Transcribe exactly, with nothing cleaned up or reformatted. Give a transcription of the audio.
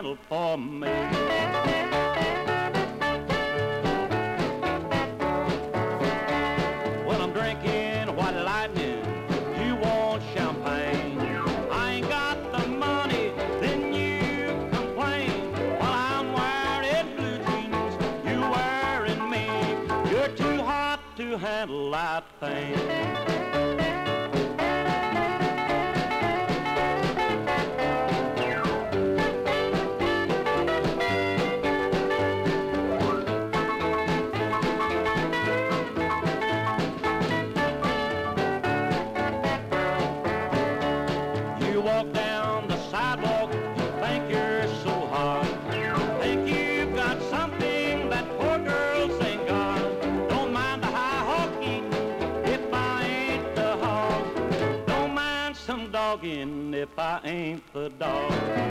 bottle for me. When I'm drinking white lightning, you want champagne. I ain't got the money, then you complain. While I'm wearing blue jeans, you wearing me. You're too hot to handle that thing. You walk down the sidewalk, you think you're so hot. Think you've got something that poor girls ain't got. Don't mind the high hockey if I ain't the hog. Don't mind some dogging if I ain't the dog.